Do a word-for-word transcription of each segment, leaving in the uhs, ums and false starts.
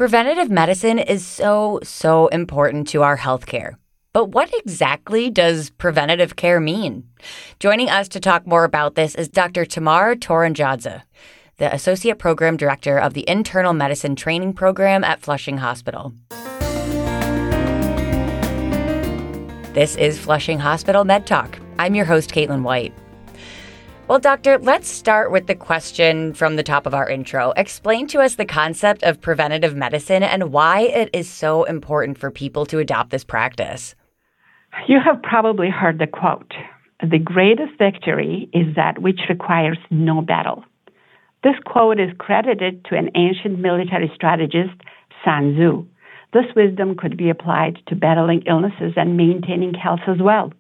Preventative medicine is so, so important to our healthcare. But what exactly does preventative care mean? Joining us to talk more about this is Doctor Tamar Toranjadze, the Associate Program Director of the Internal Medicine Training Program at Flushing Hospital. This is Flushing Hospital Med Talk. I'm your host, Caitlin White. Well, Doctor, let's start with the question from the top of our intro. Explain to us the concept of preventative medicine and why it is so important for people to adopt this practice. You have probably heard the quote, "The greatest victory is that which requires no battle." This quote is credited to an ancient military strategist, Sun Tzu. This wisdom could be applied to battling illnesses and maintaining health as well.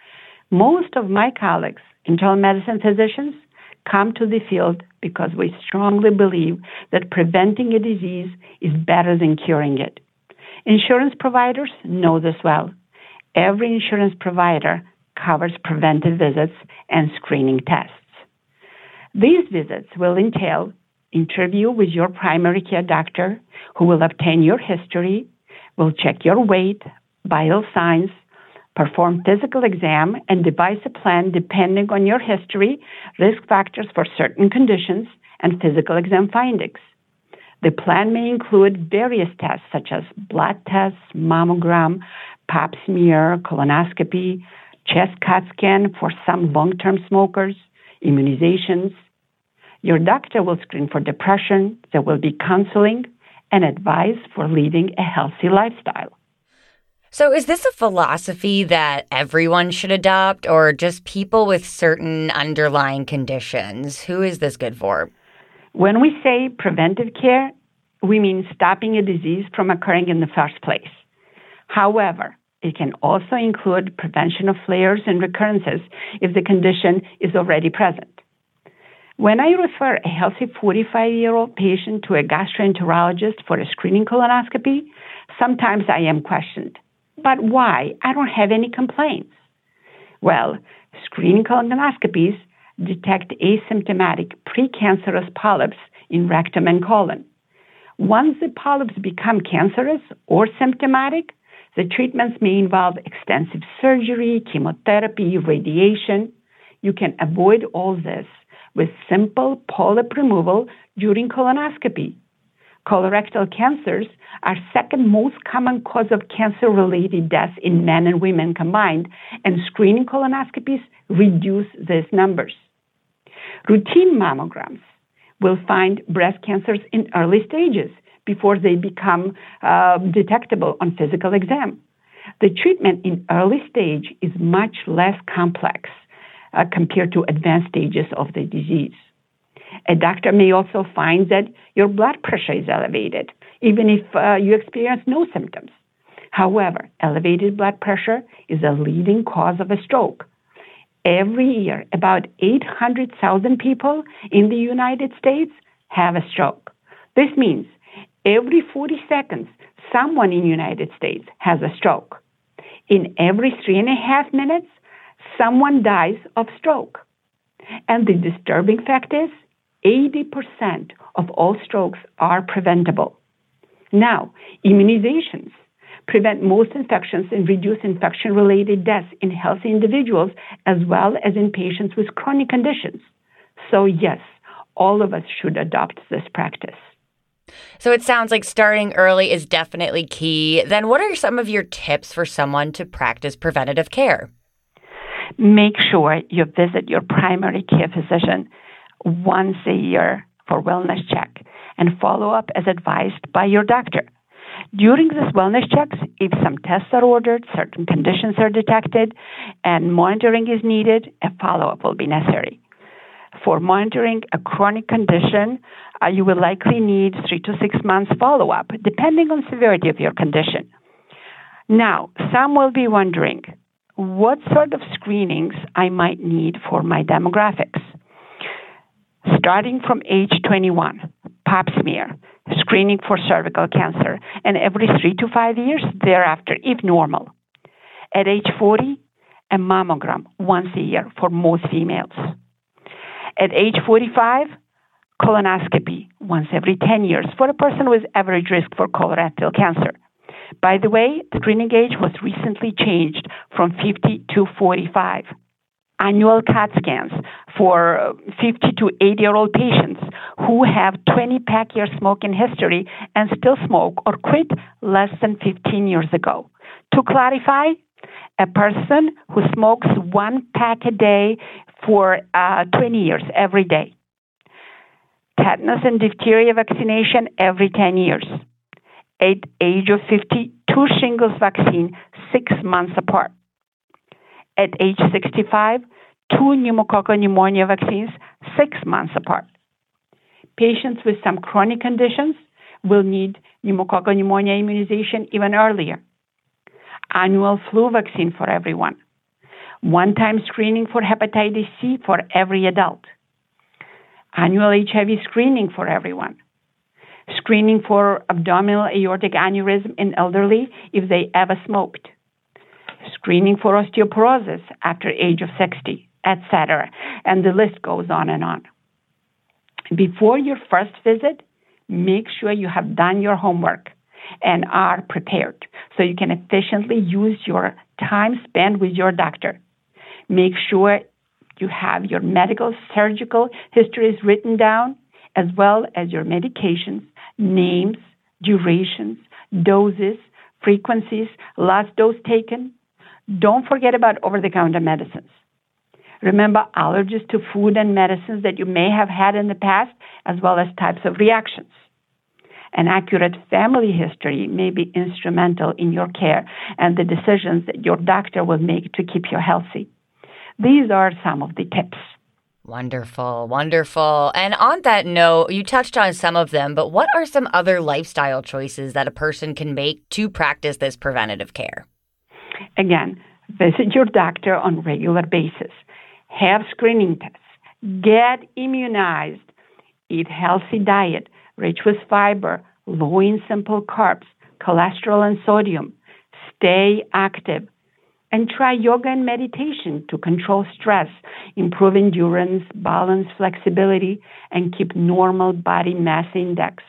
Most of my colleagues, internal medicine physicians, come to the field because we strongly believe that preventing a disease is better than curing it. Insurance providers know this well. Every insurance provider covers preventive visits and screening tests. These visits will entail interview with your primary care doctor, who will obtain your history, will check your weight, vital signs, perform physical exam, and devise a plan depending on your history, risk factors for certain conditions, and physical exam findings. The plan may include various tests such as blood tests, mammogram, pap smear, colonoscopy, chest C A T scan for some long-term smokers, immunizations. Your doctor will screen for depression. There will be counseling and advice for leading a healthy lifestyle. So is this a philosophy that everyone should adopt or just people with certain underlying conditions? Who is this good for? When we say preventive care, we mean stopping a disease from occurring in the first place. However, it can also include prevention of flares and recurrences if the condition is already present. When I refer a healthy forty-five-year-old patient to a gastroenterologist for a screening colonoscopy, sometimes I am questioned. But why? I don't have any complaints. Well, screening colonoscopies detect asymptomatic precancerous polyps in rectum and colon. Once the polyps become cancerous or symptomatic, the treatments may involve extensive surgery, chemotherapy, radiation. You can avoid all this with simple polyp removal during colonoscopy. Colorectal cancers are second most common cause of cancer-related deaths in men and women combined, and screening colonoscopies reduce these numbers. Routine mammograms will find breast cancers in early stages before they become uh, detectable on physical exam. The treatment in early stage is much less complex uh, compared to advanced stages of the disease. A doctor may also find that your blood pressure is elevated, even if uh, you experience no symptoms. However, elevated blood pressure is a leading cause of a stroke. Every year, about eight hundred thousand people in the United States have a stroke. This means every forty seconds, someone in the United States has a stroke. In every three and a half minutes, someone dies of stroke. And the disturbing fact is, eighty percent of all strokes are preventable. Now, immunizations prevent most infections and reduce infection-related deaths in healthy individuals as well as in patients with chronic conditions. So yes, all of us should adopt this practice. So it sounds like starting early is definitely key. Then what are some of your tips for someone to practice preventative care? Make sure you visit your primary care physician once a year for wellness check and follow up as advised by your doctor. During these wellness checks, if some tests are ordered, certain conditions are detected, and monitoring is needed, a follow-up will be necessary. For monitoring a chronic condition, uh, you will likely need three to six months follow-up, depending on severity of your condition. Now, some will be wondering what sort of screenings I might need for my demographics. Starting from age twenty-one, pap smear, screening for cervical cancer, and every three to five years thereafter, if normal. At age forty, a mammogram once a year for most females. At age forty-five, colonoscopy once every ten years for a person with average risk for colorectal cancer. By the way, the screening age was recently changed from fifty to forty-five. Annual C A T scans for fifty to eighty-year-old patients who have twenty pack year smoking history and still smoke or quit less than fifteen years ago. To clarify, a person who smokes one pack a day for uh, twenty years every day. Tetanus and diphtheria vaccination every ten years. At age of fifty, two shingles vaccine six months apart. At age sixty-five, two pneumococcal pneumonia vaccines six months apart. Patients with some chronic conditions will need pneumococcal pneumonia immunization even earlier. Annual flu vaccine for everyone. One-time screening for hepatitis C for every adult. Annual H I V screening for everyone. Screening for abdominal aortic aneurysm in elderly if they ever smoked. Screening for osteoporosis after age of sixty, et cetera. And the list goes on and on. Before your first visit, make sure you have done your homework and are prepared so you can efficiently use your time spent with your doctor. Make sure you have your medical, surgical histories written down, as well as your medications, names, durations, doses, frequencies, last dose taken. Don't forget about over-the-counter medicines. Remember allergies to food and medicines that you may have had in the past, as well as types of reactions. An accurate family history may be instrumental in your care and the decisions that your doctor will make to keep you healthy. These are some of the tips. Wonderful, wonderful. And on that note, you touched on some of them, but what are some other lifestyle choices that a person can make to practice this preventative care? Again, visit your doctor on a regular basis. Have screening tests. Get immunized. Eat healthy diet, rich with fiber, low in simple carbs, cholesterol and sodium. Stay active. And try yoga and meditation to control stress, improve endurance, balance flexibility, and keep normal body mass index.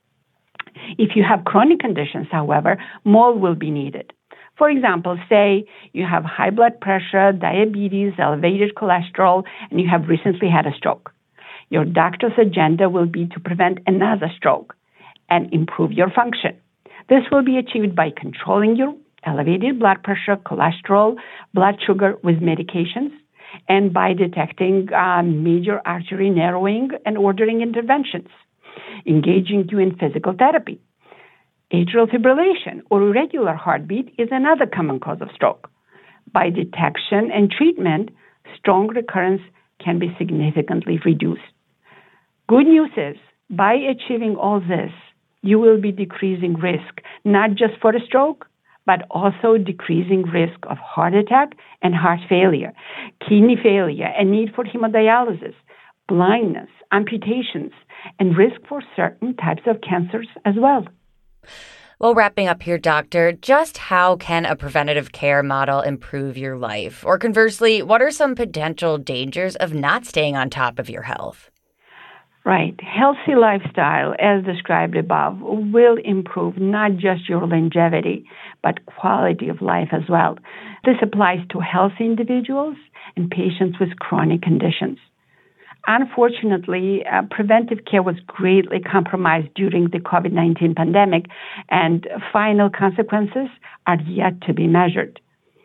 If you have chronic conditions, however, more will be needed. For example, say you have high blood pressure, diabetes, elevated cholesterol, and you have recently had a stroke. Your doctor's agenda will be to prevent another stroke and improve your function. This will be achieved by controlling your elevated blood pressure, cholesterol, blood sugar with medications, and by detecting uh, major artery narrowing and ordering interventions, engaging you in physical therapy. Atrial fibrillation or irregular heartbeat is another common cause of stroke. By detection and treatment, stroke recurrence can be significantly reduced. Good news is, by achieving all this, you will be decreasing risk, not just for a stroke, but also decreasing risk of heart attack and heart failure, kidney failure, and need for hemodialysis, blindness, amputations, and risk for certain types of cancers as well. Well, wrapping up here, doctor, just how can a preventative care model improve your life? Or conversely, what are some potential dangers of not staying on top of your health? Right. Healthy lifestyle, as described above, will improve not just your longevity, but quality of life as well. This applies to healthy individuals and patients with chronic conditions. Unfortunately, uh, preventive care was greatly compromised during the COVID nineteen pandemic, and final consequences are yet to be measured.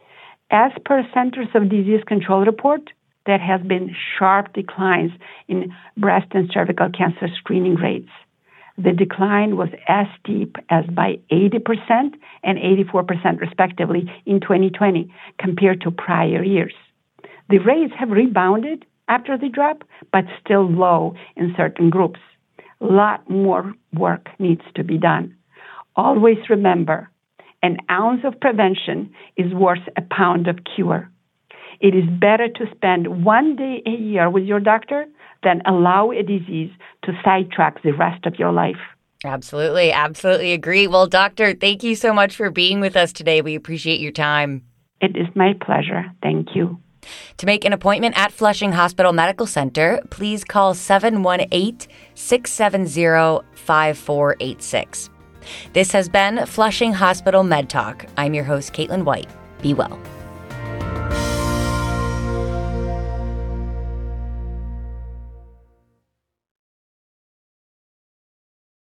As per Centers of Disease Control report, there has been sharp declines in breast and cervical cancer screening rates. The decline was as steep as by eighty percent and eighty-four percent respectively in twenty twenty compared to prior years. The rates have rebounded after the drop, but still low in certain groups. A lot more work needs to be done. Always remember, an ounce of prevention is worth a pound of cure. It is better to spend one day a year with your doctor than allow a disease to sidetrack the rest of your life. Absolutely, absolutely agree. Well, doctor, thank you so much for being with us today. We appreciate your time. It is my pleasure. Thank you. To make an appointment at Flushing Hospital Medical Center, please call seven one eight, six seven zero, five four eight six. This has been Flushing Hospital Med Talk. I'm your host, Caitlin White. Be well.